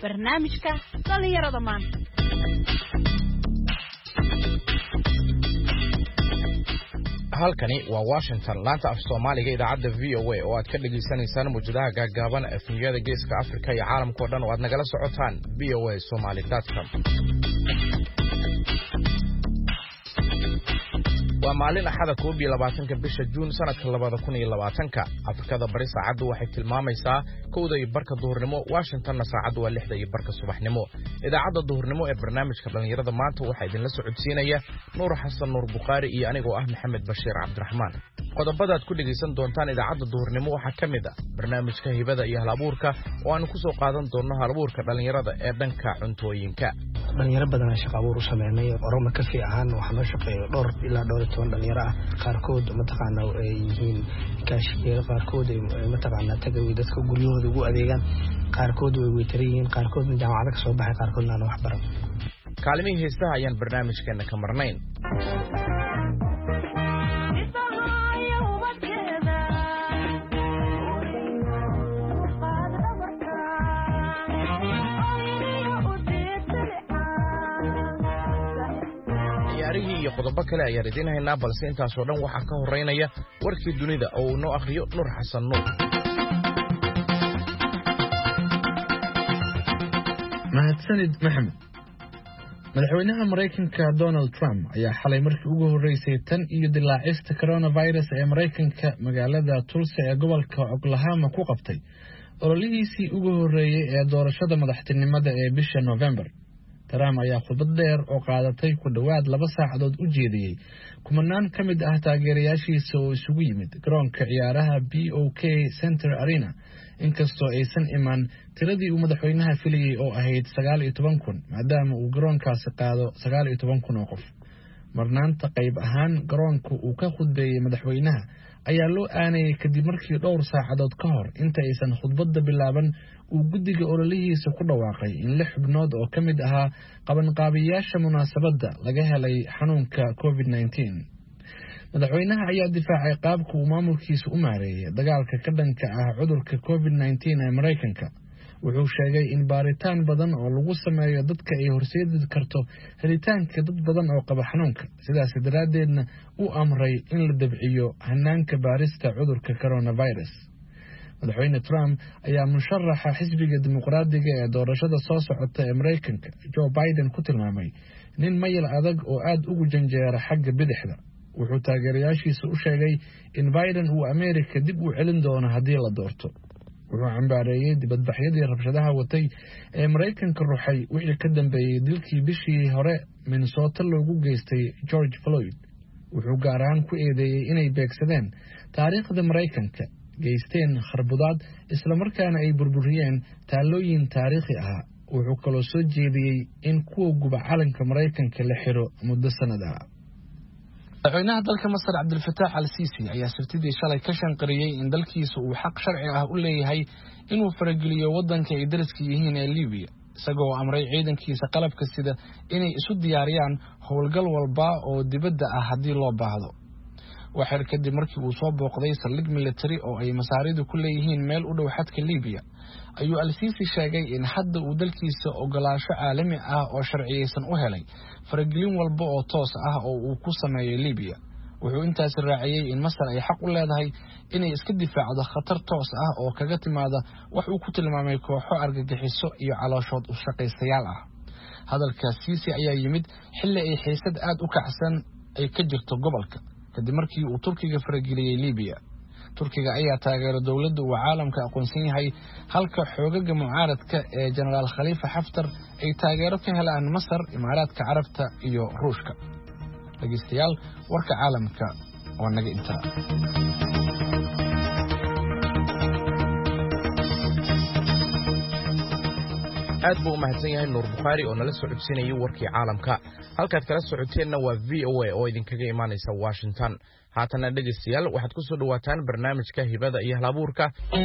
barnaamijka dhalinyarada maanta. halkani waa Washington laanta af Soomaaliga idaacadda VOA oo aad ka dhageysanaysaan muujadaha gaagaaban afniyada geeska Afrika iyo caalamka oo dhan oo aad nagala socotaan voasomali.com. waa maalin axada 22 bisha Juun sanadka 2020 Afrikada bari saacadu waxay tilmaamaysaa 1:00 duhurnimo Washingtonna saacadu waa 6:00 subaxnimo. idaacadda duhurnimo ee barnaamijka dhalinyarada maanta waxa idin la socodsiinaya Nuur Xasan Nuur Buqaari iyo anigoo ah Maxamed Bashiir Cabdiraxmaan. qodobada aad ku dhageysan doontaan idaacadda duhurnimo waxa kamid ah barnaamijka hibada iyo halabuurka oo aan ku soo qaadan doono halabuurka dhalinyarada ee dhanka cuntooyinka. dhalinyaro badan shaqo abuur u sameynay Oromo ka fiican waxa la shaqeeyo dhowr ilaa 12 dhalinyaro ah qaarkood mataqaana ay yihiin kaashiyada qaarkood ay mataqaana tagay dadka guryahooda ugu adeegan qaarkood way weytariyeen qaarkood jaamacada ka soo baxay qaarkoodna wax baran. kaalmihii heesaha ayaan barnaamijkeena ka marnayn. iyo qodobo kale ayaan idin haynaa balse intaas oo dhan waxa ka horeynaya warkii dunida oo uu noo akhriyo Nuur Xasan Nuur. mahadsanid Maxamed. madaxweynaha Mareykanka Donald Trump ayaa xalay markii ugu horeysay tan iyo dilaacista coronavirus ee Mareykanka magaalada Tulsa ee gobolka Oklahoma ku qabtay ololihiisii ugu horeeyay ee doorashada madaxtinimada ee bisha November. Trump ayaa khudbad dheer oo qaadatay ku dhawaad 2 saacadood u jeediyay kumanaan ka mid ah taageerayaashiisa oo isugu yimid garoonka ciyaaraha BOK Center Arena inkastoo aysan iman tiradii uu madaxweynaha filayay oo ahayd 19,000 maadaama uu garoonkaasi qaado 19,000 oo qof. marnaanta qayb ahaan garoonka uu ka khudbeeyay madaxweynaha ayaa loo aanayay kadib markii dhowr saacadood ka hor inta aysan khudbadda bilaaban uu guddiga ololihiisa ku dhawaaqay in 6 xubnood oo ka mid ahaa qabanqaabiyaasha munaasabadda laga helay xanuunka COVID-19. madaxweynaha ayaa difaacay qaabka uu maamulkiisa u maareeyay dagaalka ka dhanka ah cudurka COVID-19 ee Mareykanka. wuxuu sheegay in baaritaan badan oo lagu sameeyo dadka ay horseedi karto helitaanka dad badan oo qaba xanuunka, sidaas daraadeedna uu amray in la dabciyo hanaanka baarista cudurka coronavirus. madaxweyne Trump ayaa musharaxa xisbiga dimuqraadiga ee doorashada soo socota ee Mareykanka Joe Biden ku tilmaamay nin mayl adag oo aad ugu janjeera xagga bidixda. wuxuu taageerayaashiisa u sheegay in Biden uu Ameerika dib u celin doono haddii la doorto. wuxuu cambaareeyay dibadbaxyadii rabshadaha watay ee Mareykanka ruuxay wixii ka dambeeyay dilkii bishii hore Minnesota loogu geystay George Floyd. wuxuu gaar ahaan ku eedeeyay inay beegsadeen taariikhda Mareykanka, geysteen kharbudaad isla markaana ay burburiyeen taalooyin taariikhi ah. wuxuu kaloo soo jeediyay in kuwa guba calanka Mareykanka la xiro muddo sanad ah. madaxweynaha dalka Masar Cabdulfataax al-Siisi ayaa sabtidii shalay ka shanqariyay in dalkiisa uu xaq sharci ah u leeyahay inuu farageliyo wadanka ay dariska yihiin ee Liibiya, isagoo amray ciidankiisa qalabka sida inay isu diyaariyaan howlgal walba oo dibadda ah haddii loo baahdo. waxay kadib markii uu soo booqday saldhig military oo ay Masaaridu ku leeyihiin meel u dhow xadka Liibiya, ayuu al-Siisi sheegay in hadda uu dalkiisa ogolaansho caalami ah oo sharciyeysan u helay faragelin walba oo toos ah oo uu ku sameeyo Liibiya. wuxuu intaas raaciyay in Masar ay xaq u leedahay inay iska difaacdo khatar toos ah oo kaga timaada wax uu ku tilmaamay kooxo argagixiso iyo calooshood u shaqaystayaal ah. hadalka Siisi ayaa yimid xilli ay xiisad aad u kacsan ay ka jirto gobolka kadib markii uu Turkiga farageliyay Liibiya. Turkiga ayaa taageero dawladda uu caalamka aqoonsan yahay halka xoogaga mucaaradka ee Generaal Khalifa Haftar ay taageero ka helaan Masar, Imaaraadka Carabta iyo Ruushka. dhageystayaal warka caalamka waa naga intaa. aad buu u mahadsan yahay Nuur Buqaari oo nala socodsiinayay warkii caalamka. halkaad kala socoteenna waa VOA oo idinkaga imaanaysa Washington. haatana dhageystayaal waxaad ku soo dhawaataan barnaamijka hibada iyo halabuurka.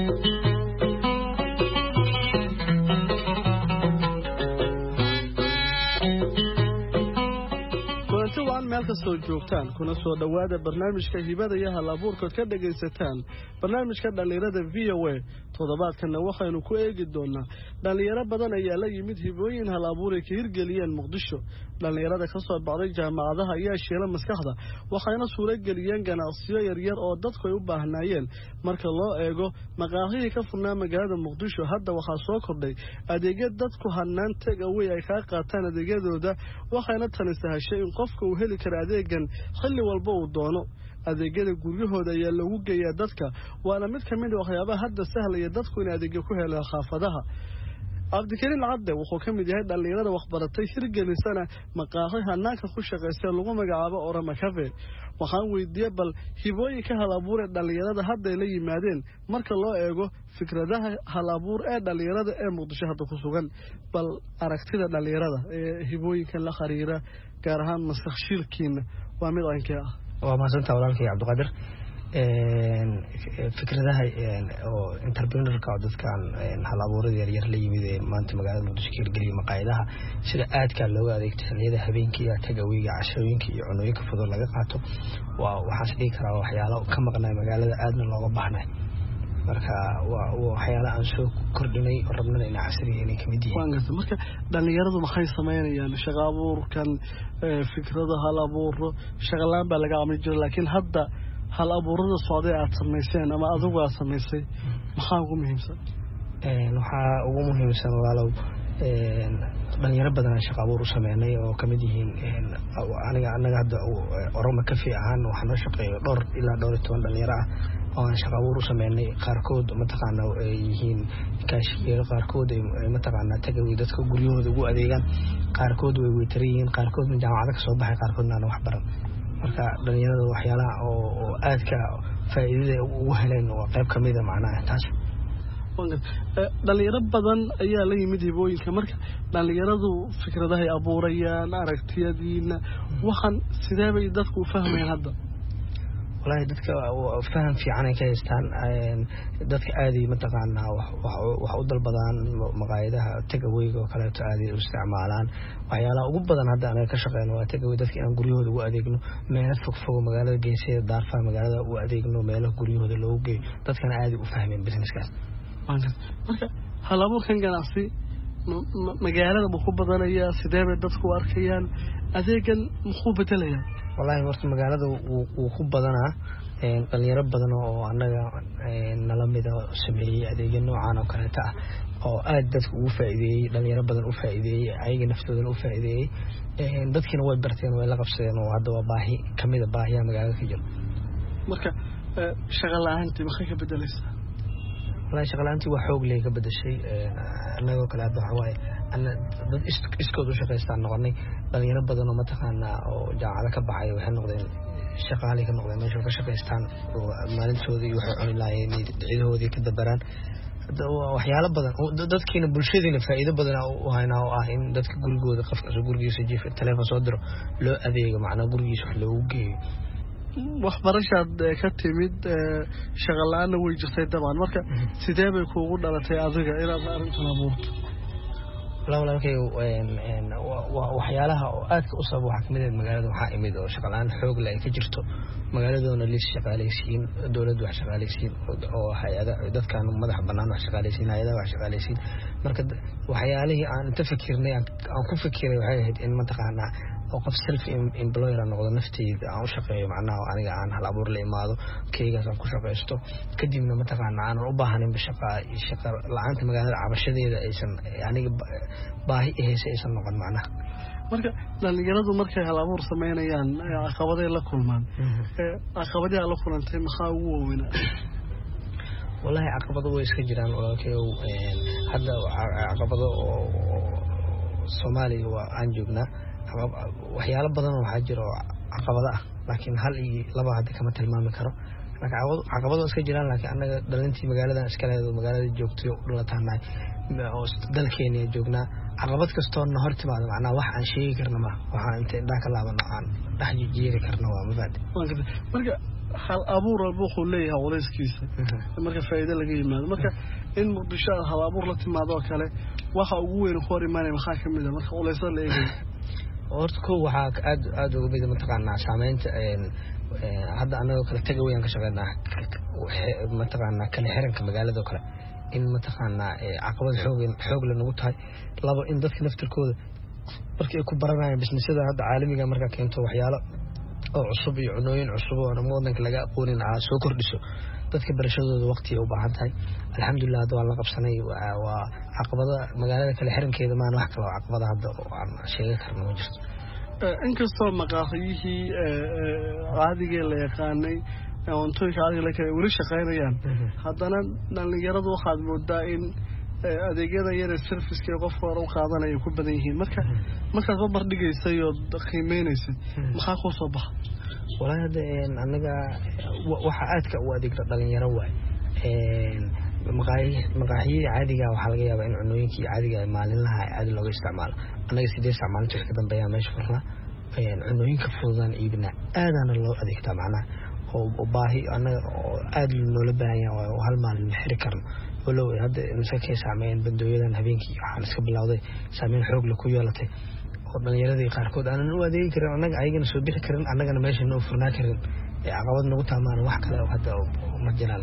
meel kastoo joogtaan kuna soo dhawaada barnaamijka hibada iyo halabuurka ka dhagaysataan barnaamijka dhalinyarada VOA toddobaadkana waxaynu ku eegi doonaa dhalinyaro badan ayaa la yimid hibooyin hal abuur ay ka hirgeliyeen Muqdisho. dhalinyarada ka soo baxday jaamacadaha ayaa sheela maskaxda waxayna suurageliyeen ganacsiyo yaryar oo dadku ay u baahnaayeen. marka loo eego maqaaxihii ka furnaa magaalada Muqdisho hadda waxaa soo kordhay adeegyo dadku hanaan tag away ay ka qaataan adeegyadooda, waxayna tani sahashay in qofka uu heli karo adeegan xilli walba uu doono. adeegyada guryahooda ayaa lagu geeyaa dadka, waana mid ka mid ah waxyaabaha hadda sahlaya dadku in adeegyo ku helaan xaafadaha. Cabdikariin Cadde wuxuu ka mid yahay dhalinyarada waxbaratay hirgelisana maqaaxi hanaanka ku shaqeystay lagu magacaabo Orama Cafe. waxaan weydiiyay bal hibooyinka hal abuur ee dhalinyarada hadda ay la yimaadeen marka loo eego fikradaha hal abuur ee dhalinyarada ee Muqdisho hadda ku sugan. bal aragtida dhalinyarada ee hibooyinka la xiriira gaar ahaan maskaxshilkiina waa mid aankee ah. waa mahadsantahay walaalkay Cabdiqaadir. fikradaha oo entrepreneurka dadkan hal abuurada yaryar la yimid maanta magaalada Muqdisho ka hirgeliyay maqaayadaha sida aadka looga adeegto xilliyada habeenkii tagawayga cashooyinka iyo cunooyinka fudud laga qaato waxaan dhigi karaa waxyaalo ka maqnaa magaalada aadna looga baahnay. marka waa waxyaalo aan soo kordhinay oo rabnaa in casriga inay kamid yihiin. marka dhalinyaradu maxay sameynayaan shaqo abuurkan fikradaha hal abuuro shaqo laan baa laga amri jiray, laakiin hadda hal abuurada socday aad sameyseen ama adigu aad sameysay maxaa ugu muhiimsan? waxaa ugu muhiimsan walaalow dhalinyaro badan shaqo abuur u sameynay oo kamid yihiin anaga hadda Orama Cafe ahaan waxaan la shaqeeyo dhowr ilaa 12 dhalinyaro ah oo aan shaqo abuur u sameynay. qaarkood mataqaanaa ay yihiin kaashiyeer, qaarkood ay mataqaanaa tagaway dadka guryahooda ugu adeegaan, qaarkood way weytariyiin, qaarkood jaamacado ka soo baxay, qaarkoodna aan wax baran. marka dhalinyarada waxyaalaha oo aadka faa'iidada ugu heleen waa qayb kamid ah macnaha taas. dhalinyaro badan ayaa la yimid hibooyinka. marka dhalinyaradu fikradahay abuurayaan aragtiyadiina waxaan sidee bay dadku u fahmayaan hadda? wallahi dadka faham fiican ay ka haystaan. dadka aadi mataqaanaa wax u dalbadaan maqaayadaha tagawayga oo kale aadi u isticmaalaan. waxyaalaha ugu badan hadda anaga ka shaqeyno waa tagaway dadka aan guryahooda ugu adeegno, meelo fog magaalada geeseeda daarfa magaalada u adeegno, meelo guryahooda loogu geeyo. dadkana aadi u fahmeen businesskaas. marka hal abuurkan ganacsi magaalada ma ku badanaya? sidee bay dadku arkayaan adeegan muxuu bedelayaa? wallahi horta magaalada wuu ku badanaa. dhalinyaro badan oo anaga nala mid ah sameeyay adeegyo noocan oo kale ah oo aad dadku ugu faa'iideeyay, dhalinyaro badan u faa'iideeyay, ayaga naftooda u faa'iideeyay. dadkina way barteen, way la qabsadeen oo hadda waa baahi kamid ah baahiyaha magaalada ka jira. marka shaqo la'aantii maxay ka bedelaysaa? wallahi shaqo la'aantii waa xoog leh ka bedeshay. anagoo kale hadda waxa waaye dad iskood u shaqaystaan noqonay. dhalinyaro badan oo mataqaanaa oo jaamacado ka baxay waxay noqdeen shaqaale ka noqdeen, meesha ka shaqaystaan maalintoodii waxay cuni lahaayeen ciidahoodii ka dabaraan. waxyaalo badan dadkiina bulshadiina faa'iido badan u haynaa oo ah in dadka gurigooda qofka gurigiisa jiif telefoon soo diro loo adeego, macnaa gurigiisa wax loogu geeyo. waxbarashaad ka timid shaqo la'aanna way jirtay dabcan. marka sidee bay kuugu dhalatay adiga inaad arrintan abuurto? walaalkay waxyaalaha oo aadka u sabab waxaa kamid ah magaalada waxaa imid oo shaqo la'aan xoog leh ay ka jirto. magaaladoona liis shaqaalaysiin, dowladda wax shaqaalaysiin oo hay'ada dadkan madax bannaan wax shaqaalaysiin, hay'adaha wax shaqaalaysiin. marka waxyaalihii aan inta fikirnay aan ku fikiray waxay ahayd in mataqaanaa oo qof self employer noqdo, nafteyda aan u shaqeeyo, macnaha aniga aan hal abuur la imaado, keygaas aan ku shaqeysto, kadibna mataqaanaa aan u baahanin shaqo la'aanta magaalada cabashadeeda aysan aniga baahi ahaysa aysan noqon macnaha. marka dhalinyaradu markay hal abuur sameynayaan caqabaday la kulmaan. caqabadii aad la kulantay maxaa ugu waaweynaa? wallahi caqabado way iska jiraan walaalkay. hadda caqabado oo Soomaaliya waa aan joognaa. waxyaalo badan waxaa jira oo caqabado ah, laakiin hal iyo laba hadda kama tilmaami karo. marka caqabado iska jiraan, laakiin anaga dhalintii magaaladan iska leedo magaalada joogtay oo dhalataanay oo dalkeena joognaa. caqabad kastoona hor timaado macnaa wax aan sheegi karna ma waxaan inta indhaha ka laabano aan dhex jeeri karna waa mabaad. marka hal abuur walba wuxuu leeyahay culayskiisa marka faa'iido laga yimaado. marka in Muqdisho hal abuur la timaado oo kale waxa ugu weyn ku hor imaanaya maxaa kamid ah marka culaysada la eegayo? horta ko waxaa aad uga mid mataqaanaa saameynta hadda anagoo kale tagawayaan ka shaqeynaa mataqaanaa kala xiranka magaalada oo kale in mataqaanaa caqabad xoog la nagu tahay labo in dadka naftirkooda markii ay ku baranayaan businessyada hadda caalamiga markaa keento waxyaalo oo cusub iyo cunooyin cusub oo wadanka laga aqoonin soo kordhiso dadka barashadooda waqti ay u baahan tahay alxamdulilah hadda waan la qabsanay waa caqabada magaalada kale xirankeeda maan wax kale oo caqabada hadda oo aan sheegi karno ma jirto inkastoo maqaahiyihii caadiga la yaqaanay cuntooyinka caadiga la kale weli shaqaynayaan haddana dhalinyaradu waxaad moodaa in adeegyada yare serviceka ee qofka hore u qaadanaya ku badan yihiin markaad babar dhigaysay oo qiimeynaysay maxaa kuu soo baxa walahi hadda anaga waxa aadka u adeegta dhalinyaro waay maqaaxiyada caadiga waxaa laga yaabaa in cunooyinkii caadiga maalinlaha aad looga isticmaalo anaga 8 saac maalinta wixii ka dambeeya meesha furnaa cunooyinka fududaan iibina aadana loo adeegtaa macnaha oo baahi anaga oo aad loola baahan yahay oo hal maalin ma xiri karno walow hadda masakay saameeyeen bandooyadan habeenkii waxaan iska bilowday saameyn xoog leh ku yeelatay oo dhalinyaradii qaarkood aanan u adeegi karin anaga ayagana soo bixi karin annagana meesha noo furnaa karin caqabad nagu taamaan wax kale oo hadda ma jiraan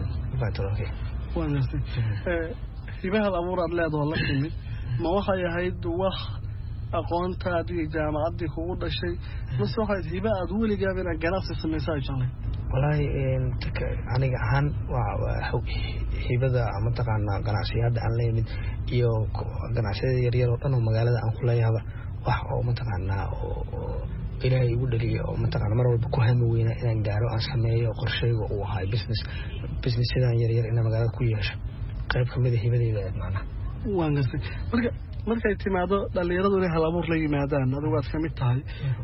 hibaha abuur aad leedahay la timid ma waxay ahayd wax aqoontaadii jaamacaddii kugu dhashay mase waxayd hiba aad weligaaba inaad ganacsi samaysaa jeclay wallaahi aniga ahaan waa hibada mataqaanaa ganacsiyada aan la yimid iyo ganacsiyada yaryar oo dhan oo magaalada aan ku leeyahaba wax oo mataqaanaa oo ilaahay igu dhaliya oo mataqaanaa mar walba ku hami weynaa inaan gaaro aan sameeyo qorsheyga uu ahay businessyadan yaryar inaan magaalada ku yeesho qayb ka mid a hibadeyda macnaha waan gartay markay timaado dhalinyaradu inay hal abuur la yimaadaan adigu aad ka mid tahay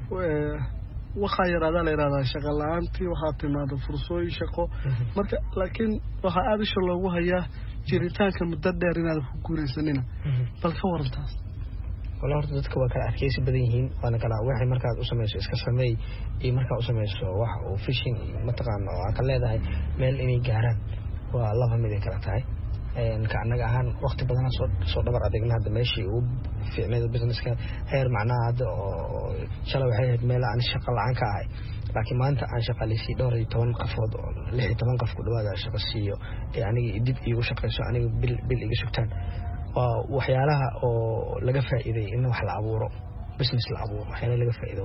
waxaa yaraadaa la yidhahdaa shaqa la-aantii waxaa timaada fursooyin shaqo marka laakiin waxaa aada isha loogu hayaa jiritaanka muddo dheer inaad ku guuraysanina bal ka warantaas wala horta dadka waa kala adkeysi badan yihiin waana kala waxay markaad u samayso iska sameey iyo markaad u samayso wax oo fishing mataqaana oo aad ka leedahay meel inay gaaraan waa laba mid ay kala tahay ka anaga ahaan waqti badan soo dhabar adeegna hadda meeshii ugu fiicneed businesska heer macnaha hadda oo shalay waxay ahayd meel aan shaqo la-aan ka ahay laakiin maanta aan shaqaaleysiy 12 qofood oo 16 qof ku dhawaada shaqo siiyo ee aniga dib iigu shaqeyso aniga bil iga sugtaan waa waxyaalaha oo laga faa'iiday in wax la abuuro business la abuuro waxyaalaha laga faa'iido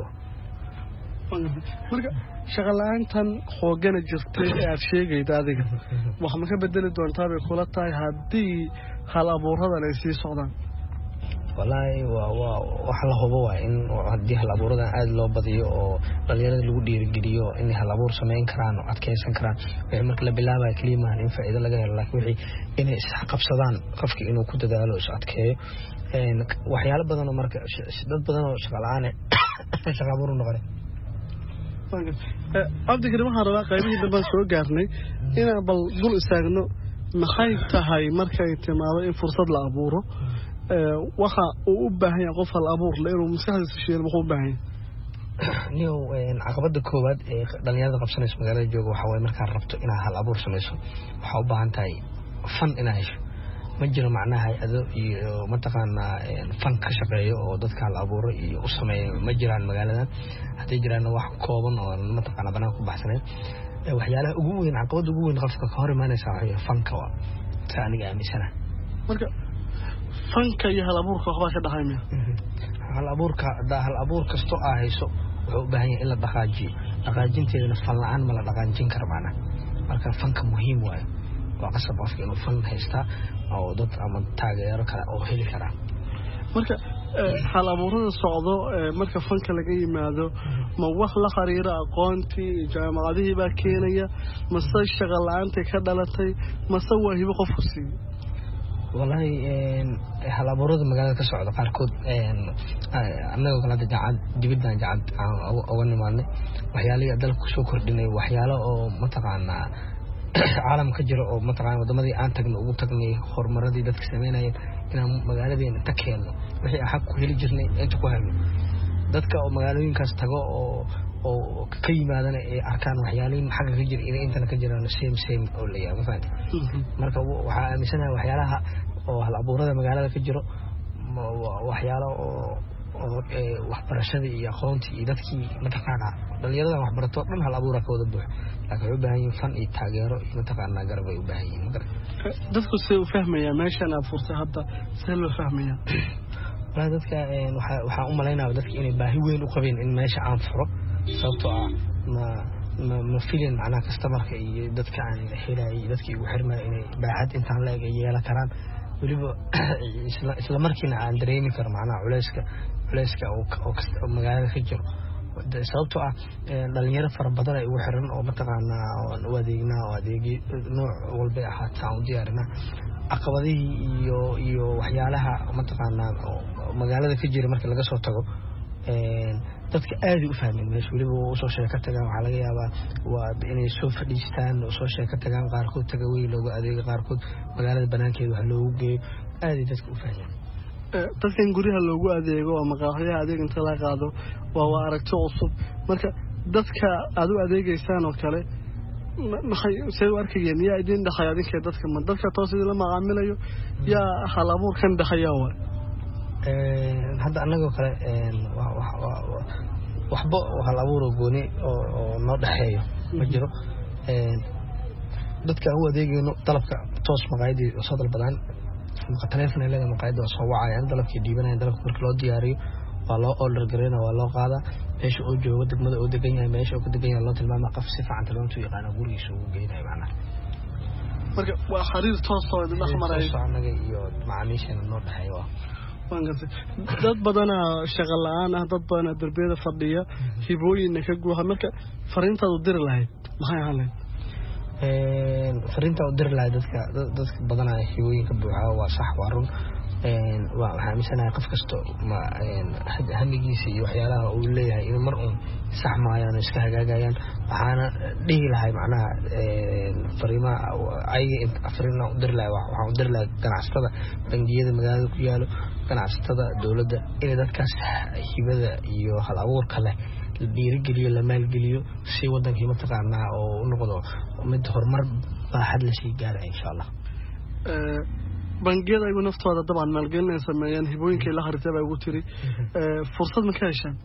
marka shaqa la-aantan xoogana jirtay ee aad sheegayda adiga wax ma ka bedeli doontaa bay kula tahay haddii hal abuuradan ay sii socdaan wallaahi waa wax la hubo waa in haddii hal abuuradan aad loo badiyo oo dhalinyarada lagu dhiirigeliyo inay hal abuur samayn karaan oo adkeysan karaan wixii marka la bilaabaya keliya maahan in faa'iido laga helo laakiin wixii inay isqabsadaan qofkii inuu ku dadaalo is adkeeyo waxyaalo badan oo marka dad badan oo shaqa la-aan shaqa abuur u noqonay cabdikariim waxaan rabaa qaybihii dambaan soo gaarnay inaan bal dul istaagno maxay tahay markay timaado in fursad la abuuro waxa uu u baahan yahay qof hal abuur le inuu maskaxdiisa sheelo muxuu u baahan yahay niyow caqabada koowaad ee dhalinyarada qabsanayso magaalada jooga waxaa waaye markaad rabto inaad hal abuur samayso waxaa u baahan tahay fan inaad hesho ma jiro macnaha hay-ado iyo mataqaanaa fan ka shaqeeyo oo dadka hal abuuro iyo u sameeya ma jiraan magaaladan hadday jiraan wax kooban oo mataqaanaa banaan ku baxsaneyn waxyaalaha ugu weyn caqabada ugu weyn qofka ka hor imaanaysa waxay fanka waa ta aniga aaminsana marka fanka iyo hal abuurka waxbaa ka dhaxay miya hal abuur kasto aa hayso wuxuu u baahan yahay in la dhaqaajinteedana fan la-aan ma la dhaqaajin karo macnaha marka fanka muhiim waayo waa qasab qofka inuu fan haystaa oo dad ama taageero kale oo heli karaa marka hal abuurada socdo marka fanka laga yimaado ma wax la xiriira aqoontii jaamacadihii baa keenaya mase shaqa la-aantii ka dhalatay mase waa hibo qofku siiyey wallaahi hal abuurada magaalada ka socda qaarkood annagoo kale hadda dibadaan jacad uga nimaadnay waxyaalihii dalka kusoo kordhinay waxyaalo oo mataqaanaa caalam ka jira oo mataqaanaa wadamadii aan tagnay ugu tagnay horumaradii dadka sameynayeen inaan magaaladeena ta keenno wixii xaq ku heli jirnay inta ku helno dadka oo magaalooyinkaas tago oo ka yimaadana ay arkaan waxyaalihin xagga ka jira inay intana ka jiraan same oo la yahay ma fahanti marka waxaa aaminsanahay waxyaalaha oo hal abuurada magaalada ka jiro waxyaalo oo waxbarashada iyo aqoontii iyo dadkii mataqaanaa dhalinyarada waxbarato dhan hal abuura ka wada buux laakiin waxay u baahan yihiin fan iyo taageero iyo mataqaanaa garab ay u baahan yihiin dadku si u fahmayaan meeshan aad furtay hadda si loo fahmayaa wala dadka waxaan u maleynayaa dadka inay baahi weyn u qabeen in meesha aan furo sababtoo ah ma filin macnaha customerka iyo dadka aan helay dadkii ugu xirmay inay baaxad intaan la eg yeelan karaan waliba isla markiina aan dareemi karo macnaha culayska oo magaalada ka jiro sababtoo ah dhalinyaro fara badan ay ugu xiran oo mataqaanaa oo adeegnaa oo adeegi nooc walba ahaataa u diyaarinaa caqabadihii iyo waxyaalaha mataqaanaa magaalada ka jira marka laga soo tago dadka aad u fahmeen meesha waliba soo sheeka tagaan waxa laga yaabaa waa inay soo fadhiistaan oo soo sheeka tagaan qaarkood taga weyn looga adeego qaarkood magaalada banaankeeda wax loogu geeyo aad dadka u fahmeen dadkan guryaha loogu adeego oo maqaaxiyaha adeeg inta la qaado waa aragti cusub marka dadka aad u adeegaysaan oo kale maxay say u arkayeen yaa idin dhaxay adinka dadka ma dadka toosidii la macaamilayo yaa hal abuur kan dhaxaya hadda annagoo kale waxba hal abuur gooni oo noo dhaxeeyo ma jiro dadka u adeegayno dalabka toos maqaayadii soo dalbadaan telefoon leeyahay maqaayada soo wacayaan dalabkii dhiibanayaan dalabka marka loo diyaariyo waa loo order gareena waa loo qaadaa meesha uu joogo degmada uu degan yahay meesha uu ku degan yahay loo tilmaama qof si fiican tilmaamtu yaqaan gurigiisa uu geeyay macnaha marka waa xiriir toos oo dhex maray anaga iyo macaamiisheena noo dhaxeeyo dad badana shaqo la'aan ah dad badana darbiyada fadhiya hibooyin ka guuxa marka fariintaadu dir lahayd maxay ahayd fariinta u dir lahayd dadka badana hibooyin ka buuxa waa sax waa run waxaan misanahay qof kasto hamigiisa iyo waxyaalaha uu leeyahay in mar uun sax maayaan iska hagaagayaan waxaana dhihi lahay macnaha fariimaha fariina u dir lahay waxaan u dir lahay ganacsatada bangiyada magaalada ku yaalo ganacsatada dowladda inay dadkaas hibada iyo hal abuurka leh la dhiirigeliyo la maalgeliyo si wadankii mataqaanaa oo u noqdo mid horumar baaxad la sii gaaraya insha allah bangiyada iyagu naftooda dabcan maalgelin ay sameeyaan hibooyinkay la xariirtay baa ugu tiri fursad ma ka heshaan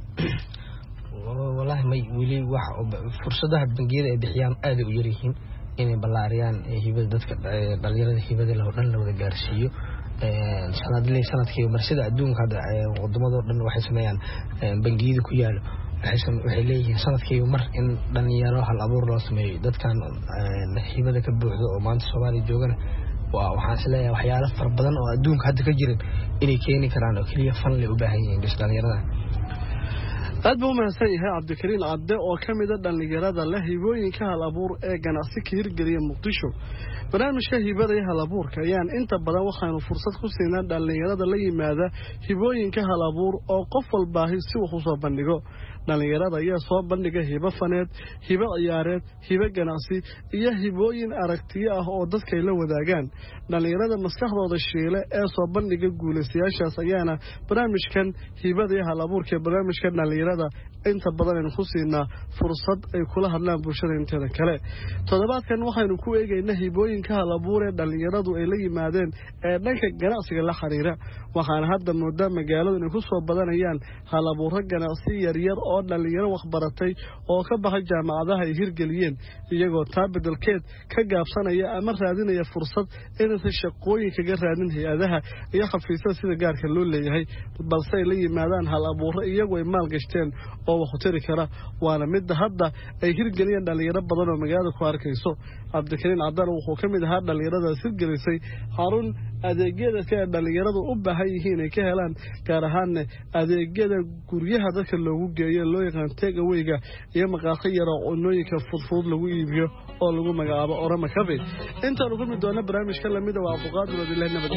wallahi may weli wax fursadaha bangiyada ay bixiyaan aad u yar yihiin inay ballaariyaan hibada dadka dhalinyarada hibada la dhan la wada gaarsiiyo sanadkii marsida adduunka hadda wadamada dhan waxay sameeyaan bangiyada ku yaalo waxay leeyihiin sanadkii mar in dhalinyaro hal abuur loo sameeyo dadkan hibada ka buuxdo oo maanta Soomaaliya joogana waxaan isleeyahay waxyaalo fara badan oo adduunka hadda ka jirin inay keeni karaan oo kaliya fan leh u baahan yihiin dhalinyarada aad buu mahadsan yahay Cabdikariin Cadde oo ka mid ah dhalinyarada la hibooyinka hal abuur ee ganacsi ka hirgeliya Muqdisho barnaamijka hibada iyo hal abuurka ayaan inta badan waxaanu fursad ku siinaa dhalinyarada la yimaada hibooyinka hal abuur oo qof walba si wax u soo bandhigo dhalinyarada ayaa soo bandhiga hibo faneed hibo ciyaareed hibo ganacsi iyo hibooyin aragtiyo ah oo dadka ay la wadaagaan dhalinyarada maskaxdooda shiile ee soo bandhiga guulaystayaashaas ayaana barnaamijkan hibada iyo hal abuurka barnaamijka dhalinyarada inta badan ku siinaa fursad ay kula hadlaan bulshada inteeda kale toddobaadkan waxaynu ku eegaynaa hibooyinka hal abuur ee dhalinyaradu ay la yimaadeen ee dhanka ganacsiga la xiriira waxaana hadda moodaa magaaladu inay ku soo badanayaan hal abuuro ganacsi yaryar oo dhalinyaro waxbaratay oo ka baxay jaamacadaha ay hirgeliyeen iyagoo taa bedelkeed ka gaabsanaya ama raadinaya fursad inaysan shaqooyin kaga raadin hay-adaha iyo xafiisyada sida gaarka loo leeyahay balse ay la yimaadaan hal abuuro iyagoo ay maalgashteen oo wax u tari kara waana midda hadda ay hirgeliyeen dhalinyaro badan oo magaalada ku arkayso Cabdikariin Cadde wuxuu ka mid ahaa dhalinyaradaas hirgelisay xarun adeegyada ka dhalinyaradu u baahan yihiin ay ka helaan gaar ahaan adeegyada guryaha dadka loogu geeyo loo yaqaan take away-ga iyo maqaaxi yar oo cunooyinka fudfud lagu iibiyo oo lagu magacaabo Orama Cafe intaan ugu mid doona barnaamijka lamid ah Abduqaadir Wadilah nabad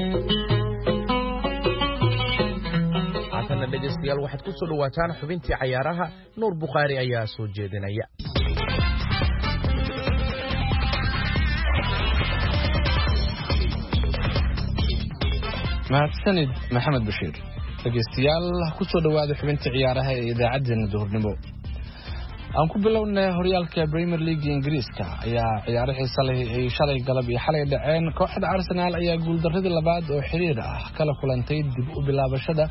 haatan dhageystayaal waxaad ku soo dhawaataan xubintii cayaaraha Nuur Bukhari ayaa soo jeedinaya mahadsanid maxamed bashiir dhageystayaal ku soo dhawaada xubinta ciyaaraha ee idaacadeena duhurnimo aan ku bilownay horyaalka Premier League Ingiriiska ayaa ciyaaraha ay shalay galab iyo xalay dhaceen kooxda Arsenal ayaa guuldaradii labaad oo xiriir ah kala kulantay dib u bilaabashada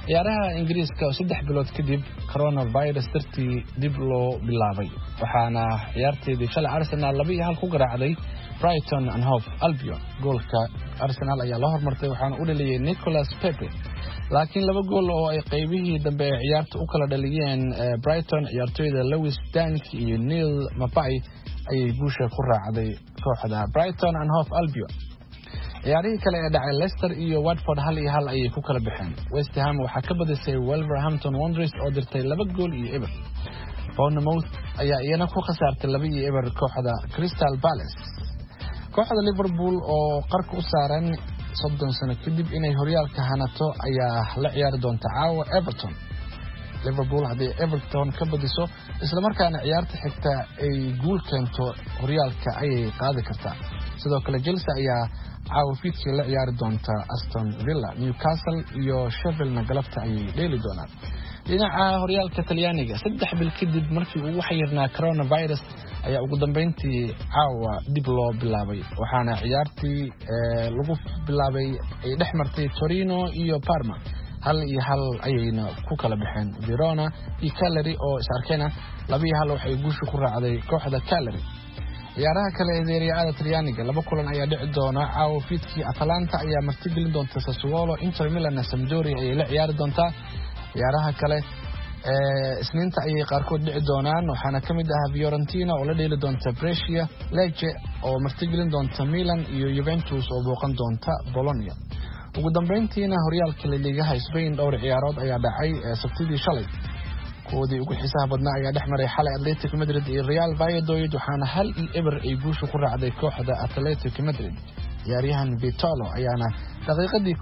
ciyaaraha ingiriiska oo 3 bilood kadib coronavirus dartii dib loo bilaabay waxaana ciyaarteedii shalay Arsenal 2-1 ku garaacday Brighton and Hove Albion goolka Arsenal ayaa la hormartay waxaana u dhaliyay Nicolas Pepe laakiin 2 gool oo ay qaybihii dambe ee ciyaarta u kala dhaliyeen Brighton ciyaartoyda Lewis Dunk iyo Neil Mapai ayay guusha ku raacday kooxda Brighton and Hove Albion. ciyaarihii kale ee dhacay Leicester iyo Watford 1-1 ayay ku kala baxeen. West Ham waxa ka badisay Wolverhampton Wanderers oo dirtay 2 gool iyo eber. Bournemouth ayaa iyana ku khasaartay 2-0 kooxda Crystal Palace. kooxda Liverpool oo qarka u saaran 30 sano kadib inay horyaalka hanato ayaa la ciyaari doonta caawa Everton. Liverpool haddii Everton ka badiso isla markaana ciyaarta xigta ay guul keento horyaalka ayay qaadi kartaa. sidoo kale Chelsea ayaa caawa fiidkii la ciyaari doonta Aston Villa. Newcastle iyo Sheffield galabta ayay dheeli doonaan. dhinaca horyaalka Talyaaniga 3 bil kadib markii uu waxyeernaa coronavirus ayaa ugu dambeyntii caawa dib loo bilaabay waxaana ciyaartii lagu bilaabay ay dhexmartay Torino iyo Parma 1-1 ayayna ku kala baxeen. Verona iyo Cagliari oo is arkayna 2-1 waxay guusha ku raacday kooxda Cagliari. ciyaaraha kale ee Serie A Talyaaniga 2 kulan ayaa dhici doona caawa fiidkii. Atalanta ayaa martigelin doonta Sassuolo. Inter Milan Sampdoria ayay la ciyaari doontaa. ciyaaraha kale isniinta ayay qaarkood dhici doonaan waxaana kamid ah Fiorentina oo la dheeli doonta Brescia, Lecce oo martigelin doonta Milan iyo Juventus oo booqan doonta Bologna. ugu dambeyntiina horyaalka La Liga Spain dhowr ciyaarood ayaa dhacay Sabtidii shalay. koodii ugu xiisaha badnaa ayaa dhexmaray xalay Atletico Madrid iyo Real Valladolid waxaana 1-0 ay guusha ku raacday kooxda Atletico Madrid. ciyaaryahan Vitolo ayaana daqiiqadii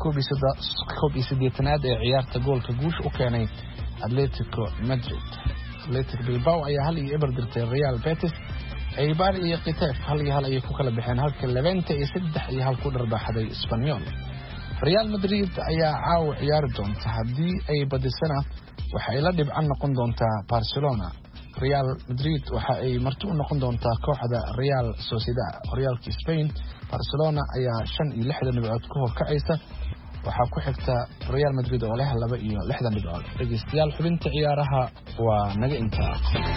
81aad ee ciyaarta goolka guusha u keenay Atletico Madrid. Athletic Bilbao ayaa 1-0 dirtay Real Betis. Eibar iyo Getafe 1-1 ayay ku kala baxeen halka Levante iyo 3-1 ku dharbaxday Espanyol. Real Madrid ayaa caawa ciyaari doonta haddii ay badisana waxa ay la dhibcan noqon doontaa Barcelona. Real Madrid waxa ay marti u noqon doontaa kooxda Real Sociedad. horyaalka Spain Barcelona ayaa 65 dhibcood ku horkacaysa waxaa ku xigta Real Madrid oo leh 62 dhibcood. dhageystayaal xubinta ciyaaraha waa naga intaa.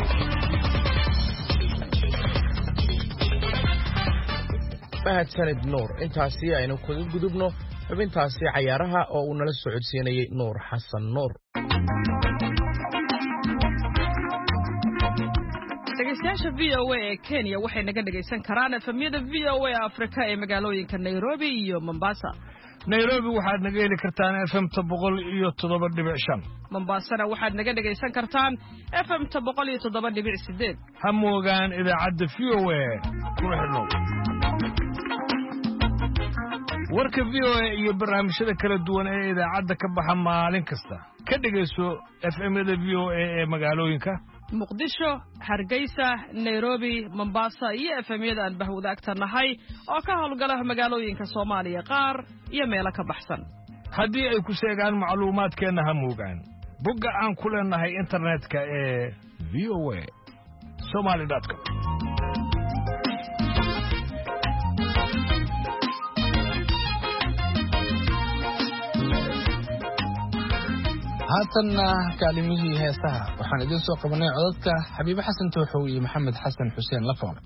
mahadsanid Nuur. intaasi aynu kaga gudubno xubintaasi ciyaaraha oo uu nala socodsiinayay Nuur Xasan Nuur. dhegeystayaasha VOA ee Kenya waxay naga dhageysan karaan efemyada VOA Afrika ee magaalooyinka Nairobi iyo Mombasa. Nairobi waxaad naga heli kartaan FM 107.5. Mombasana waxaad naga dhageysan kartaan FM 107.8. ha moogaan idaacadda VOA kuna xidhnow. warka VOA iyo barnaamijyada kala duwan ee idaacadda ka baxa maalin kasta ka dhageyso FM-yada VOA ee magaalooyinka Muqdisho, Hargeysa, Nairobi, Mombasa iyo FM-yada aan bahwadaagtanahay oo ka howlgala magaalooyinka Soomaaliya qaar iyo meelo ka baxsan. haddii ay ku sheegaan macluumaadkeena ha moogaan bogga aan ku leenahay internetka ee voasomali.com. haatanna kaalimihii heesaha waxaan idin soo qabanay codadka Xabiibo Xasan Tooxow iyo Maxamed Xasan Xuseen Lafoole.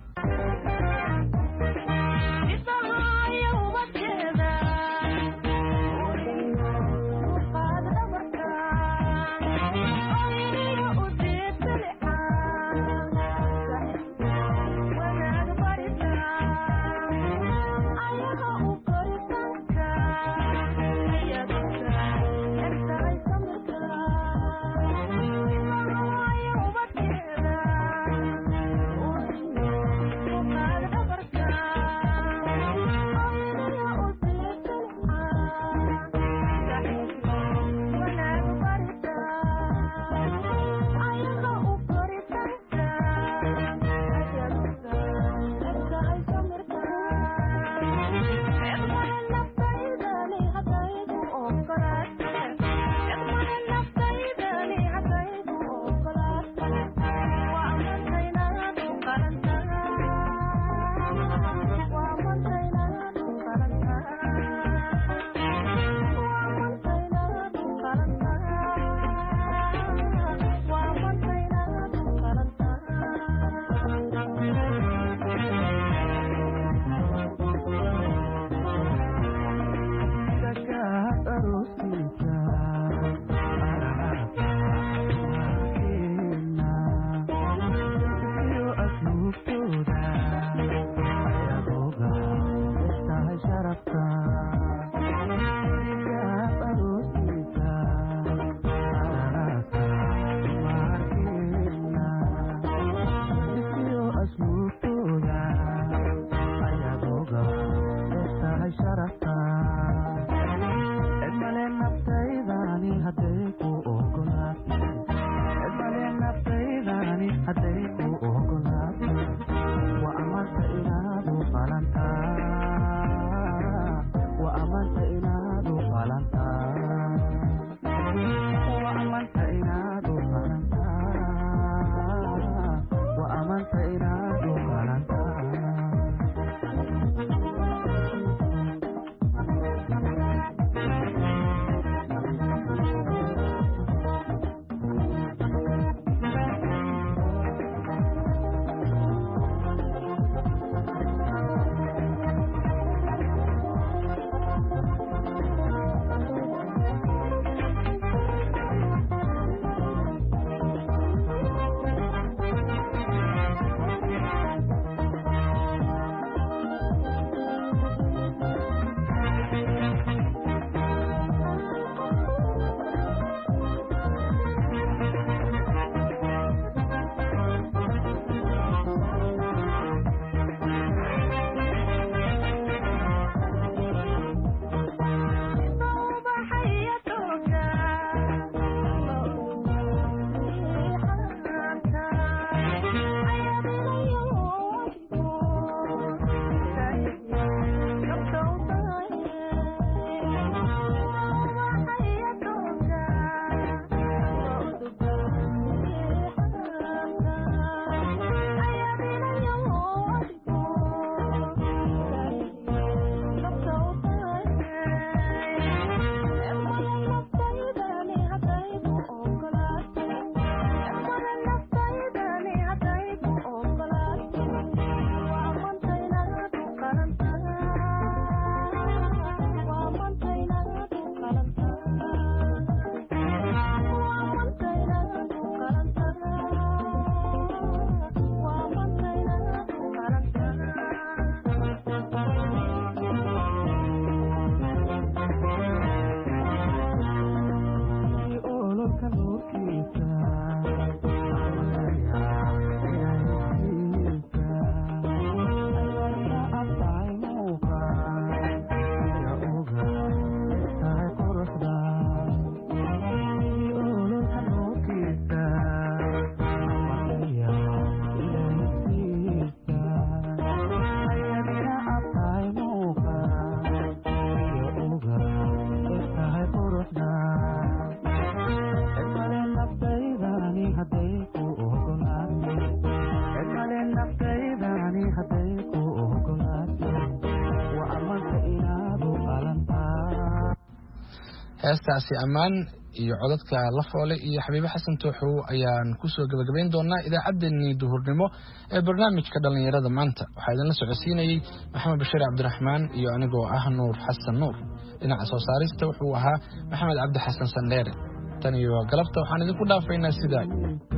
heestaasi ammaan iyo codadka la foole iyo xabiibo xasan tooxow ayaan kusoo gabagabayn doonaa idaacaddeenii duhurnimo ee barnaamijka dhallinyarada maanta. waxaa idinla socodsiinayey maxamed bashiir cabdiraxmaan iyo anigoo ah nuur xasan nuur. dhinaca soo saarista wuxuu ahaa maxamed cabdi xasan sandheere. tan iyo galabta waxaan idinku dhaafaynaa sidaa